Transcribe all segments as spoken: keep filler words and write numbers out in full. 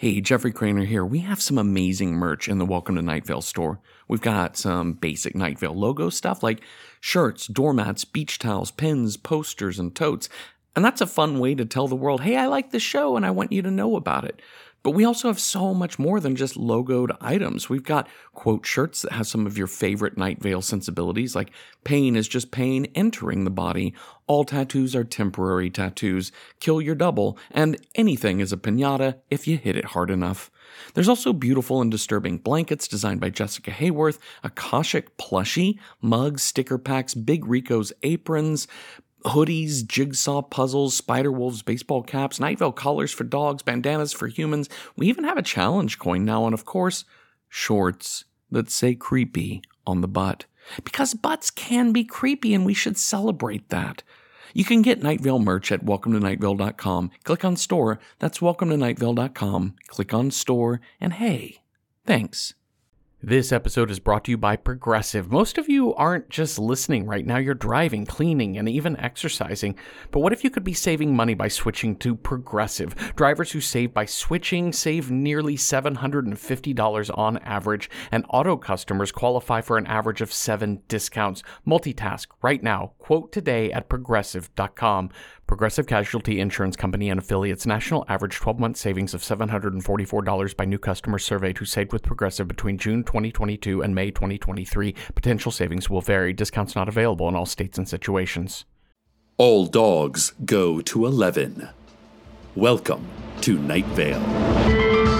Hey, Jeffrey Craner here. We have some amazing merch in the Welcome to Night Vale store. We've got some basic Night Vale logo stuff like shirts, doormats, beach towels, pins, posters, and totes. And that's a fun way to tell the world, hey, I like this show and I want you to know about it. But we also have so much more than just logoed items. We've got quote shirts that have some of your favorite Night Vale sensibilities, like pain is just pain entering the body, all tattoos are temporary tattoos, kill your double, and anything is a piñata if you hit it hard enough. There's also beautiful and disturbing blankets designed by Jessica Hayworth, Akashic plushie, mugs, sticker packs, Big Rico's aprons, hoodies, jigsaw puzzles, Spider-Wolves baseball caps, Night Vale collars for dogs, bandanas for humans. We even have a challenge coin now, and of course, shorts that say creepy on the butt. Because butts can be creepy, and we should celebrate that. You can get Night Vale merch at welcome to night vale dot com. Click on store. That's welcome to night vale dot com. Click on store, and hey, thanks. This episode is brought to you by Progressive. Most of you aren't just listening right now, you're driving, cleaning, and even exercising. But what if you could be saving money by switching to Progressive? Drivers who save by switching save nearly seven hundred fifty dollars on average, and auto customers qualify for an average of seven discounts. Multitask right now. Quote today at progressive dot com. Progressive Casualty Insurance Company and affiliates. National average twelve-month savings of seven hundred forty-four dollars by new customers surveyed who saved with Progressive between June twenty twenty-two and May twenty twenty-three. Potential savings will vary. Discounts not available in all states and situations. All dogs go to eleven. Welcome to Night Vale.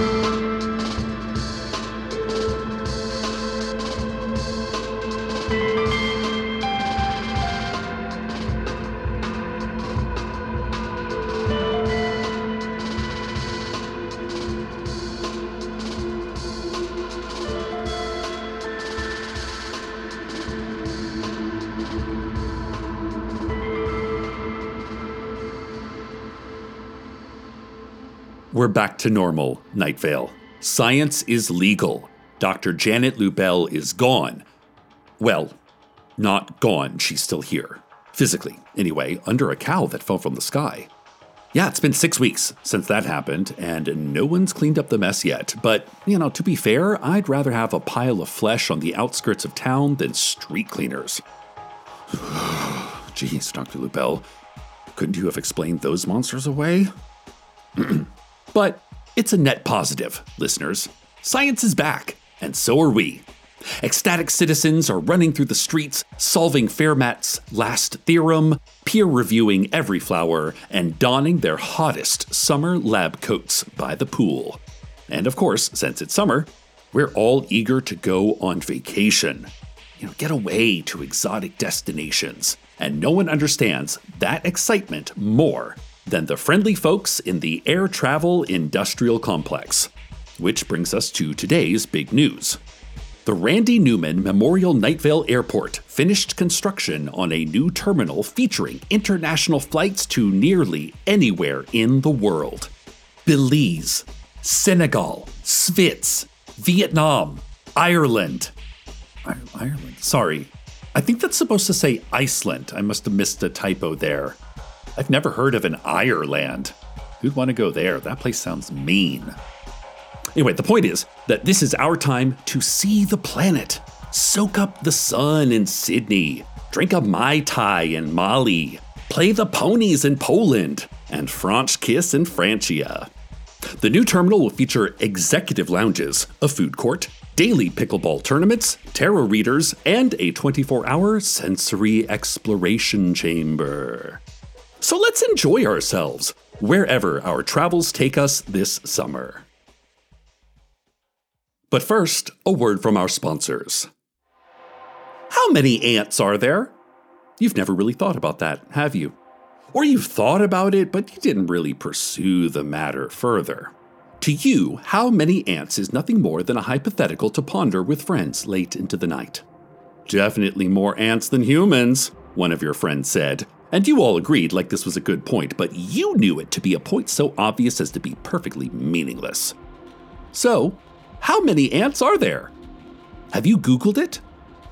We're back to normal, Night Vale. Science is legal. Doctor Janet Lubell is gone. Well, not gone, she's still here. Physically, anyway, under a cow that fell from the sky. Yeah, it's been six weeks since that happened, and no one's cleaned up the mess yet. But, you know, to be fair, I'd rather have a pile of flesh on the outskirts of town than street cleaners. Jeez, Doctor Lubell, couldn't you have explained those monsters away? But it's a net positive, listeners. Science is back, and so are we. Ecstatic citizens are running through the streets, solving Fermat's last theorem, peer-reviewing every flower, and donning their hottest summer lab coats by the pool. And of course, since it's summer, we're all eager to go on vacation. You know, get away to exotic destinations. And no one understands that excitement more than the friendly folks in the air travel industrial complex. Which brings us to today's big news. The Randy Newman Memorial Night Vale Airport finished construction on a new terminal featuring international flights to nearly anywhere in the world. Belize, Senegal, Svits, Vietnam, Ireland. I- Ireland? Sorry. I think that's supposed to say Iceland. I must have missed a typo there. I've never heard of an Ireland. Who'd want to go there? That place sounds mean. Anyway, the point is that this is our time to see the planet, soak up the sun in Sydney, drink a Mai Tai in Mali, play the ponies in Poland, and French kiss in Francia. The new terminal will feature executive lounges, a food court, daily pickleball tournaments, tarot readers, and a twenty-four hour sensory exploration chamber. So let's enjoy ourselves wherever our travels take us this summer. But first, a word from our sponsors. How many ants are there? You've never really thought about that, have you? Or you've thought about it, but you didn't really pursue the matter further. To you, how many ants is nothing more than a hypothetical to ponder with friends late into the night. Definitely more ants than humans, one of your friends said. And you all agreed like this was a good point, but you knew it to be a point so obvious as to be perfectly meaningless. So, how many ants are there? Have you Googled it?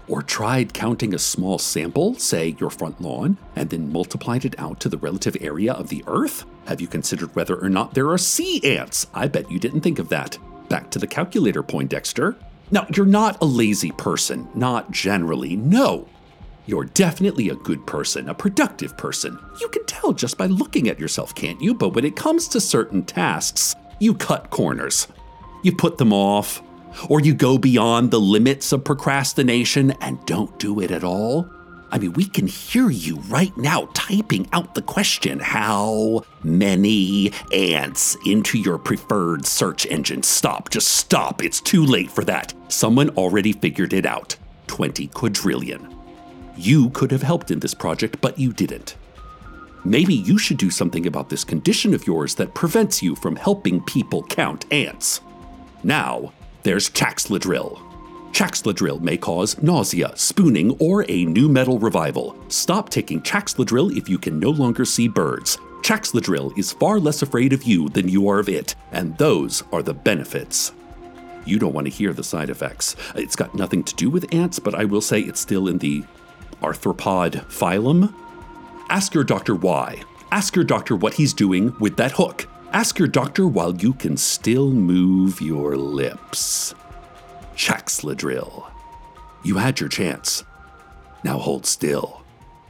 Or tried counting a small sample, say your front lawn, and then multiplied it out to the relative area of the Earth? Have you considered whether or not there are sea ants? I bet you didn't think of that. Back to the calculator, Poindexter. Now, you're not a lazy person, not generally, no. You're definitely a good person, a productive person. You can tell just by looking at yourself, can't you? But when it comes to certain tasks, you cut corners. You put them off, or you go beyond the limits of procrastination and don't do it at all. I mean, we can hear you right now typing out the question, how many ants, into your preferred search engine. Stop, just stop. It's too late for that. Someone already figured it out. twenty quadrillion. You could have helped in this project, but you didn't. Maybe you should do something about this condition of yours that prevents you from helping people count ants. Now, there's Chaxladrill. Chaxladrill may cause nausea, spooning, or a new metal revival. Stop taking Chaxladrill if you can no longer see birds. Chaxladrill is far less afraid of you than you are of it, and those are the benefits. You don't want to hear the side effects. It's got nothing to do with ants, but I will say it's still in the arthropod phylum. Ask your doctor why. Ask your doctor what he's doing with that hook. Ask your doctor while you can still move your lips. Chaxladrill. You had your chance. Now hold still.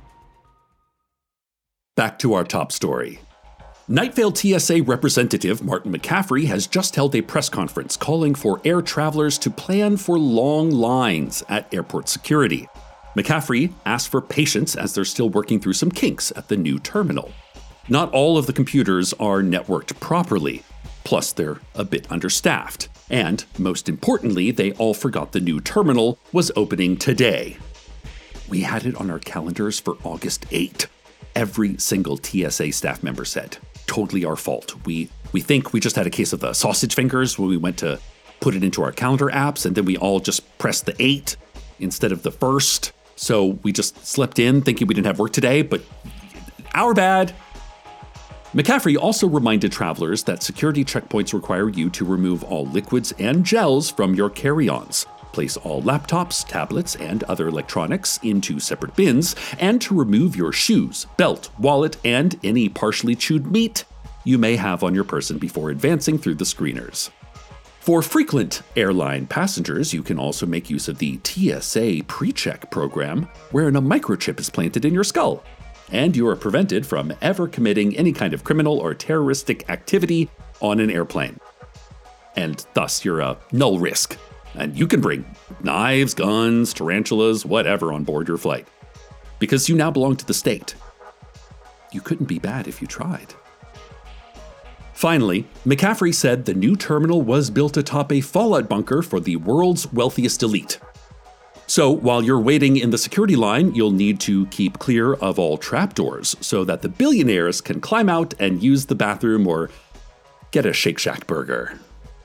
Back to our top story. Night Vale T S A representative Martin McCaffrey has just held a press conference calling for air travelers to plan for long lines at airport security. McCaffrey asked for patience as they're still working through some kinks at the new terminal. Not all of the computers are networked properly, plus they're a bit understaffed. And, most importantly, they all forgot the new terminal was opening today. We had it on our calendars for August eighth. Every single T S A staff member said, totally our fault. We we think we just had a case of the sausage fingers when we went to put it into our calendar apps, and then we all just pressed the eight instead of the first. So we just slept in thinking we didn't have work today, but our bad. McCaffrey also reminded travelers that security checkpoints require you to remove all liquids and gels from your carry-ons, place all laptops, tablets, and other electronics into separate bins, and to remove your shoes, belt, wallet, and any partially chewed meat you may have on your person before advancing through the screeners. For frequent airline passengers, you can also make use of the T S A PreCheck program, wherein a microchip is planted in your skull, and you are prevented from ever committing any kind of criminal or terroristic activity on an airplane. And thus, you're a null risk. And you can bring knives, guns, tarantulas, whatever on board your flight. Because you now belong to the state. You couldn't be bad if you tried. Finally, McCaffrey said the new terminal was built atop a fallout bunker for the world's wealthiest elite. So while you're waiting in the security line, you'll need to keep clear of all trapdoors so that the billionaires can climb out and use the bathroom or get a Shake Shack burger.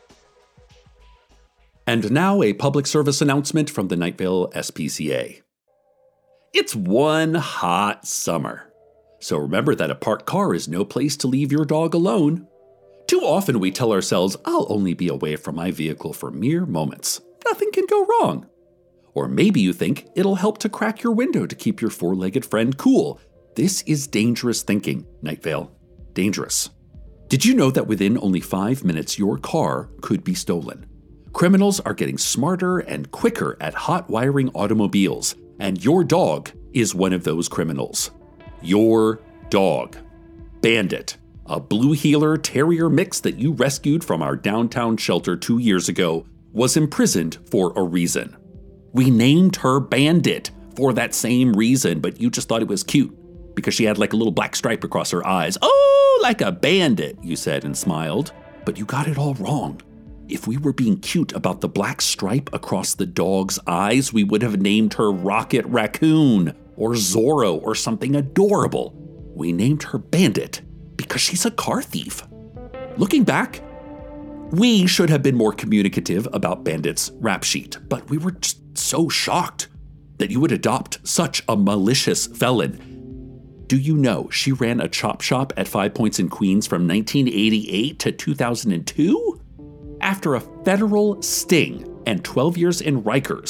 And now a public service announcement from the Night Vale S P C A. It's one hot summer. So remember that a parked car is no place to leave your dog alone. Too often we tell ourselves, I'll only be away from my vehicle for mere moments. Nothing can go wrong. Or maybe you think it'll help to crack your window to keep your four-legged friend cool. This is dangerous thinking, Night Vale. Dangerous. Did you know that within only five minutes your car could be stolen? Criminals are getting smarter and quicker at hot wiring automobiles, and your dog is one of those criminals. Your dog. Bandit, a Blue Heeler Terrier mix that you rescued from our downtown shelter two years ago, was imprisoned for a reason. We named her Bandit for that same reason, but you just thought it was cute because she had like a little black stripe across her eyes. Oh, like a bandit, you said and smiled. But you got it all wrong. If we were being cute about the black stripe across the dog's eyes, we would have named her Rocket Raccoon or Zorro or something adorable. We named her Bandit because she's a car thief. Looking back, we should have been more communicative about Bandit's rap sheet, but we were just so shocked that you would adopt such a malicious felon. Do you know she ran a chop shop at Five Points in Queens from nineteen eighty-eight to two thousand two? After a federal sting and twelve years in Rikers,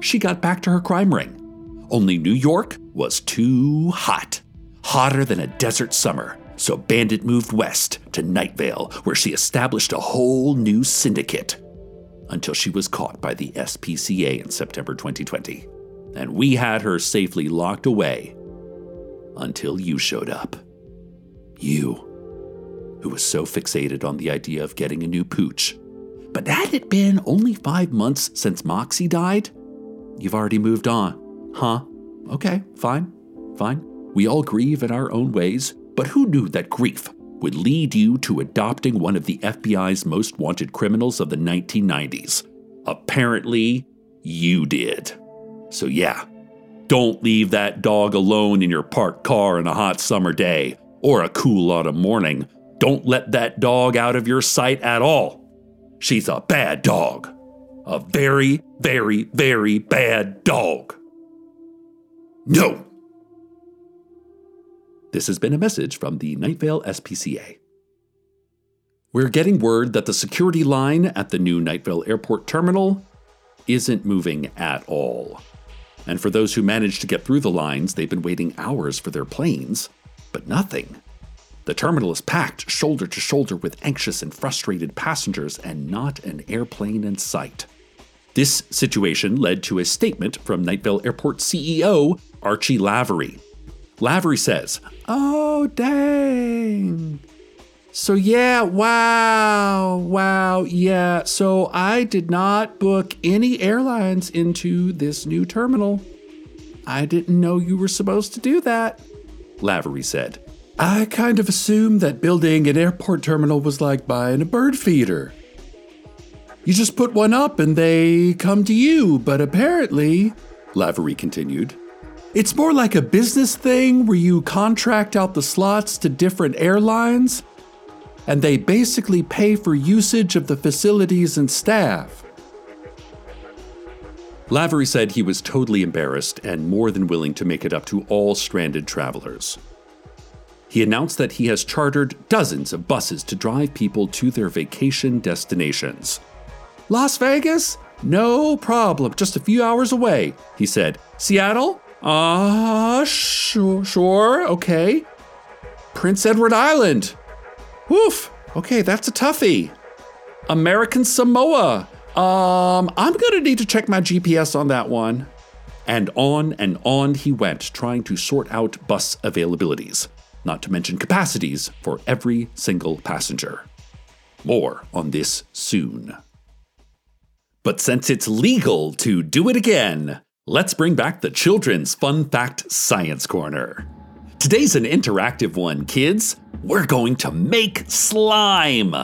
she got back to her crime ring. Only New York was too hot. Hotter than a desert summer. So Bandit moved west to Night Vale, where she established a whole new syndicate. Until she was caught by the S P C A in September twenty twenty. And we had her safely locked away until you showed up. You, who was so fixated on the idea of getting a new pooch. But had it been only five months since Moxie died? You've already moved on, huh? Okay, fine, fine. We all grieve in our own ways, but who knew that grief would lead you to adopting one of the F B I's most wanted criminals of the nineteen nineties? Apparently, you did. So yeah, don't leave that dog alone in your parked car on a hot summer day or a cool autumn morning. Don't let that dog out of your sight at all. She's a bad dog. A very, very, very bad dog. No! This has been a message from the Night Vale S P C A. We're getting word that the security line at the new Night Vale Airport terminal isn't moving at all. And for those who managed to get through the lines, they've been waiting hours for their planes, but nothing. The terminal is packed shoulder to shoulder with anxious and frustrated passengers and not an airplane in sight. This situation led to a statement from Night Vale Airport C E O Archie Lavery. Lavery says, "Oh, dang. So yeah, wow, wow, yeah, so I did not book any airlines into this new terminal. I didn't know you were supposed to do that," Lavery said. "I kind of assumed that building an airport terminal was like buying a bird feeder. You just put one up and they come to you, but apparently," Lavery continued, "it's more like a business thing where you contract out the slots to different airlines, and they basically pay for usage of the facilities and staff." Lavery said he was totally embarrassed and more than willing to make it up to all stranded travelers. He announced that he has chartered dozens of buses to drive people to their vacation destinations. "Las Vegas? No problem, just a few hours away," he said. "Seattle? Ah, uh, sure, sure, okay. Prince Edward Island? Woof, okay, that's a toughie. American Samoa? Um, I'm gonna need to check my G P S on that one." And on and on he went, trying to sort out bus availabilities, not to mention capacities for every single passenger. More on this soon. But since it's legal to do it again, let's bring back the Children's Fun Fact Science Corner. Today's an interactive one, kids. We're going to make slime.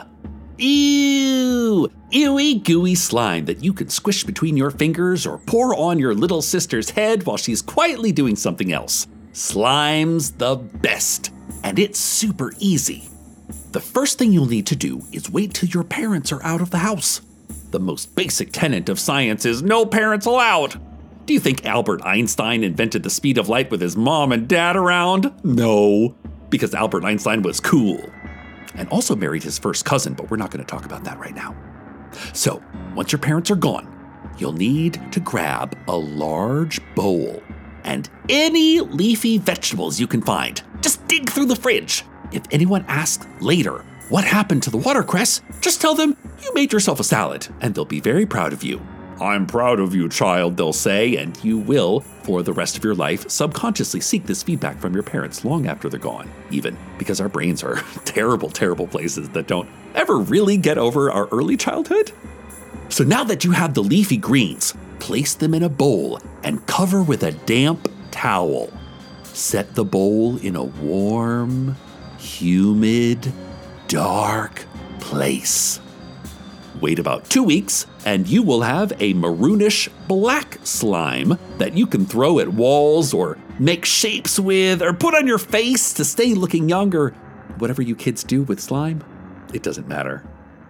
Ew! Ewy gooey slime that you can squish between your fingers or pour on your little sister's head while she's quietly doing something else. Slime's the best, and it's super easy. The first thing you'll need to do is wait till your parents are out of the house. The most basic tenet of science is no parents allowed. Do you think Albert Einstein invented the speed of light with his mom and dad around? No, because Albert Einstein was cool. And also married his first cousin, but we're not going to talk about that right now. So, once your parents are gone, you'll need to grab a large bowl and any leafy vegetables you can find. Just dig through the fridge. If anyone asks later what happened to the watercress, just tell them you made yourself a salad, and they'll be very proud of you. "I'm proud of you, child," they'll say, and you will, for the rest of your life, subconsciously seek this feedback from your parents long after they're gone, even because our brains are terrible, terrible places that don't ever really get over our early childhood. So now that you have the leafy greens, place them in a bowl and cover with a damp towel. Set the bowl in a warm, humid, dark place. Wait about two weeks, and you will have a maroonish black slime that you can throw at walls or make shapes with or put on your face to stay looking young, or whatever you kids do with slime. It doesn't matter.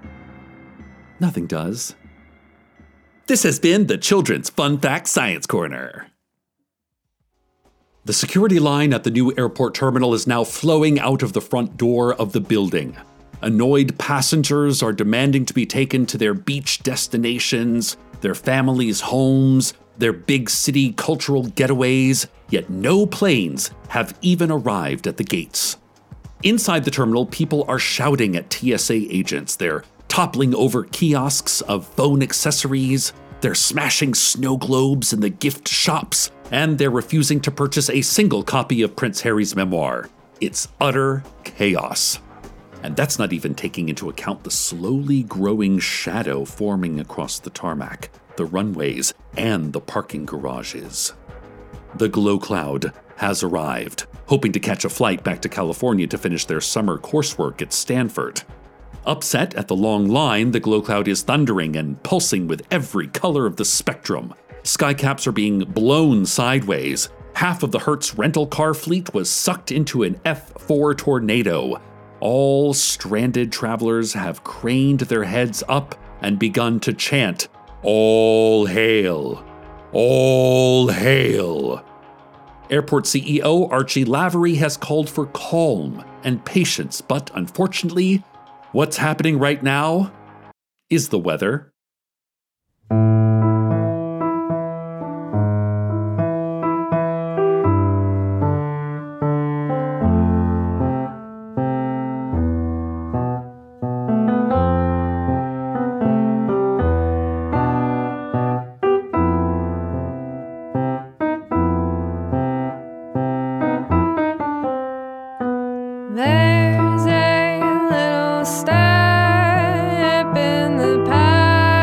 Nothing does. This has been the Children's Fun Fact Science Corner. The security line at the new airport terminal is now flowing out of the front door of the building. Annoyed passengers are demanding to be taken to their beach destinations, their families' homes, their big city cultural getaways, yet no planes have even arrived at the gates. Inside the terminal, people are shouting at T S A agents. They're toppling over kiosks of phone accessories, they're smashing snow globes in the gift shops, and they're refusing to purchase a single copy of Prince Harry's memoir. It's utter chaos. And that's not even taking into account the slowly growing shadow forming across the tarmac, the runways, and the parking garages. The Glow Cloud has arrived, hoping to catch a flight back to California to finish their summer coursework at Stanford. Upset at the long line, the Glow Cloud is thundering and pulsing with every color of the spectrum. Skycaps are being blown sideways. Half of the Hertz rental car fleet was sucked into an F four tornado. All stranded travelers have craned their heads up and begun to chant, "All hail! All hail!" Airport C E O Archie Lavery has called for calm and patience, but unfortunately, what's happening right now is the weather. There's a little step in the past.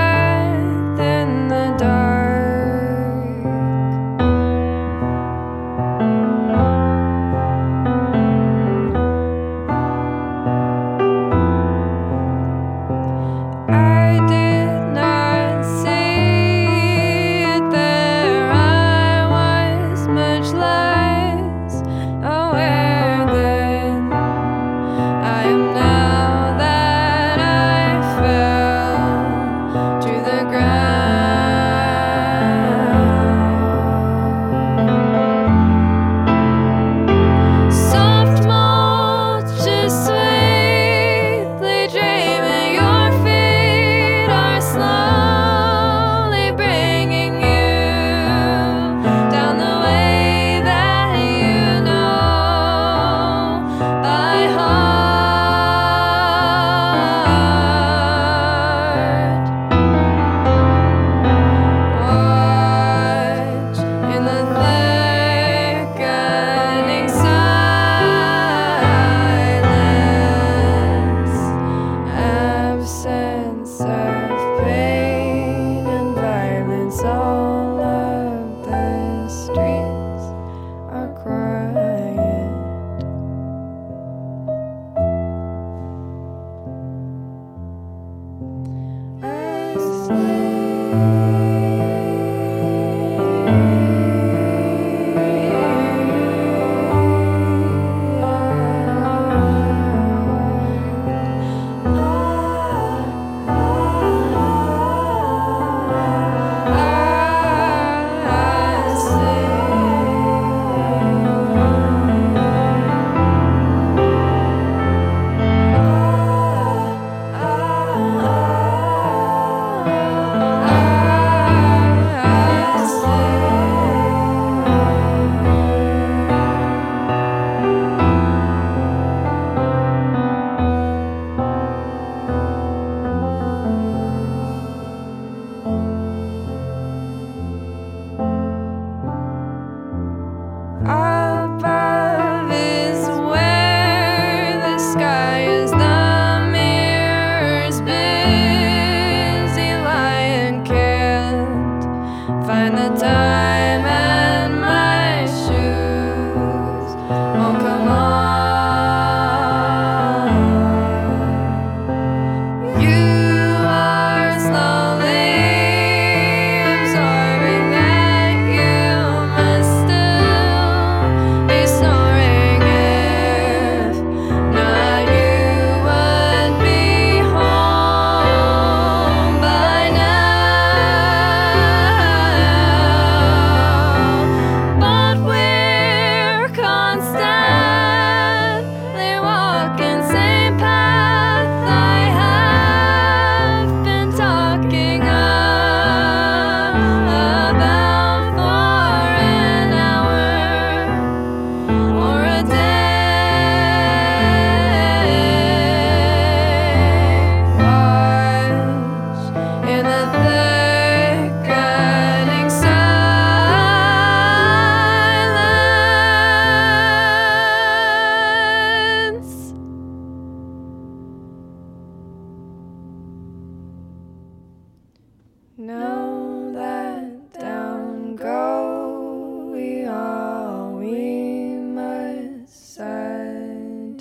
Know that down go we all, we must suddenly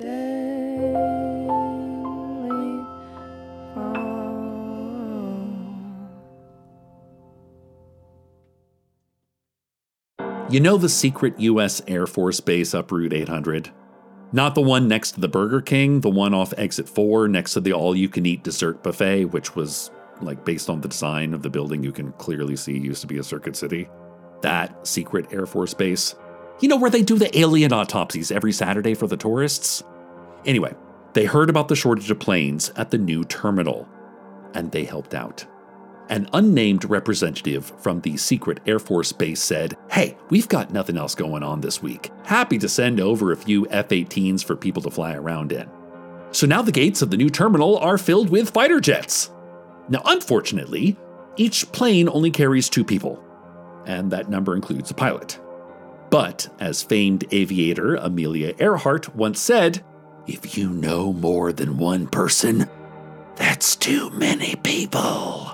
fall. You know the secret U S Air Force base up Route eight hundred? Not the one next to the Burger King, the one off Exit four next to the all-you-can-eat dessert buffet, which was, like, based on the design of the building you can clearly see used to be a Circuit City. That secret Air Force base. You know, where they do the alien autopsies every Saturday for the tourists? Anyway, they heard about the shortage of planes at the new terminal, and they helped out. An unnamed representative from the secret Air Force base said, "Hey, we've got nothing else going on this week. Happy to send over a few F eighteens for people to fly around in." So now the gates of the new terminal are filled with fighter jets. Now, unfortunately, each plane only carries two people, and that number includes a pilot. But, as famed aviator Amelia Earhart once said, "If you know more than one person, that's too many people."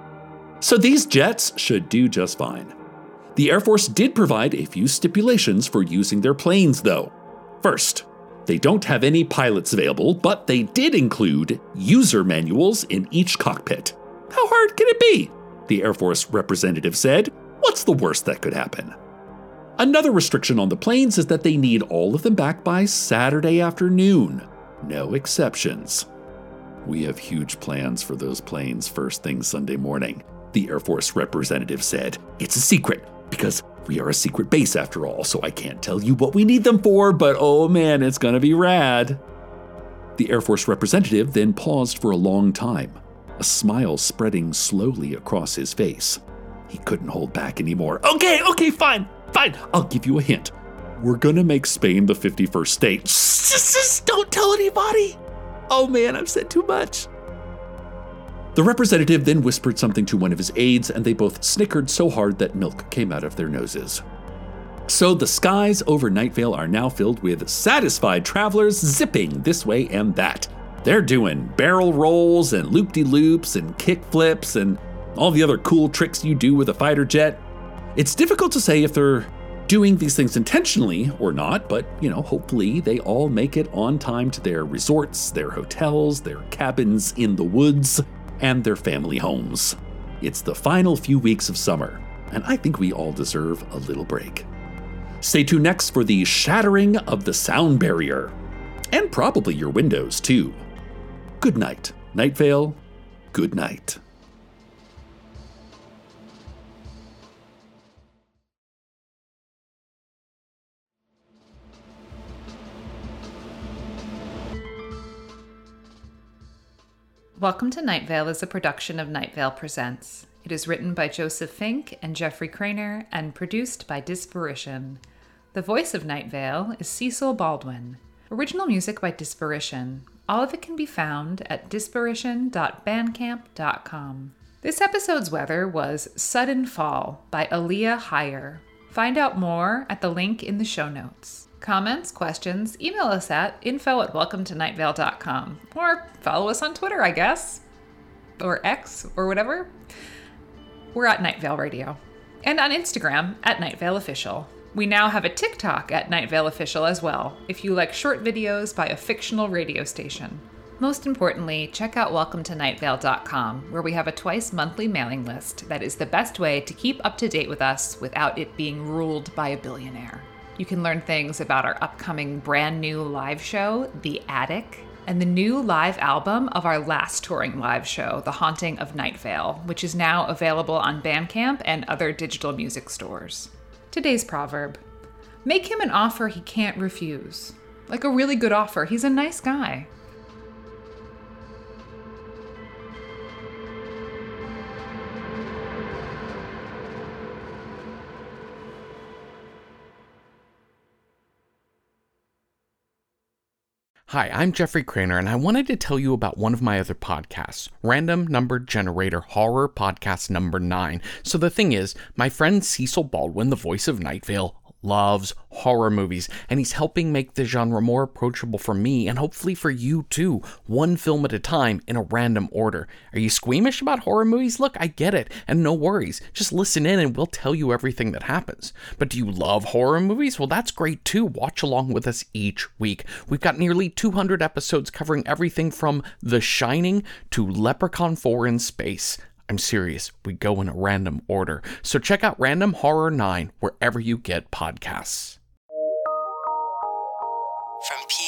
So these jets should do just fine. The Air Force did provide a few stipulations for using their planes, though. First, they don't have any pilots available, but they did include user manuals in each cockpit. How hard can it be? The Air Force representative said. What's the worst that could happen? Another restriction on the planes is that they need all of them back by Saturday afternoon. No exceptions. We have huge plans for those planes first thing Sunday morning, the Air Force representative said. It's a secret, because we are a secret base after all, so I can't tell you what we need them for, but oh man, it's gonna be rad. The Air Force representative then paused for a long time, a smile spreading slowly across his face. He couldn't hold back anymore. Okay, okay, fine, fine, I'll give you a hint. We're gonna make Spain the fifty-first state. Just, just don't tell anybody. Oh man, I've said too much. The representative then whispered something to one of his aides, and they both snickered so hard that milk came out of their noses. So the skies over Night Vale are now filled with satisfied travelers zipping this way and that. They're doing barrel rolls and loop-de-loops and kick flips and all the other cool tricks you do with a fighter jet. It's difficult to say if they're doing these things intentionally or not, but, you know, hopefully they all make it on time to their resorts, their hotels, their cabins in the woods, and their family homes. It's the final few weeks of summer, and I think we all deserve a little break. Stay tuned next for the shattering of the sound barrier, and probably your windows too. Good night, Night Vale. Good night. Welcome to Night Vale is a production of Night Vale Presents. It is written by Joseph Fink and Jeffrey Craner and produced by Disparition. The voice of Night Vale is Cecil Baldwin. Original music by Disparition. All of it can be found at disparition dot bandcamp dot com. This episode's weather was Sudden Fall by Aaliyah Heyer. Find out more at the link in the show notes. Comments, questions, email us at info at welcome to night vale dot com or follow us on Twitter, I guess, or X or whatever. We're at Night Vale Radio and on Instagram at Night Vale Official. We now have a TikTok at Night Vale Official as well, if you like short videos by a fictional radio station. Most importantly, check out welcome to night vale dot com, where we have a twice monthly mailing list that is the best way to keep up to date with us without it being ruled by a billionaire. You can learn things about our upcoming brand new live show, The Attic, and the new live album of our last touring live show, The Haunting of Night Vale, which is now available on Bandcamp and other digital music stores. Today's proverb: make him an offer he can't refuse. Like a really good offer. He's a nice guy. Hi, I'm Jeffrey Craner, and I wanted to tell you about one of my other podcasts, Random Number Generator Horror Podcast Number nine. So the thing is, my friend Cecil Baldwin, the voice of Night Vale, loves horror movies, and he's helping make the genre more approachable for me and hopefully for you too, one film at a time in a random order. Are you squeamish about horror movies? Look, I get it, and no worries. Just listen in and we'll tell you everything that happens. But do you love horror movies? Well, that's great too. Watch along with us each week. We've got nearly two hundred episodes covering everything from The Shining to Leprechaun four in space. I'm serious, we go in a random order. So check out Random Horror nine wherever you get podcasts. From P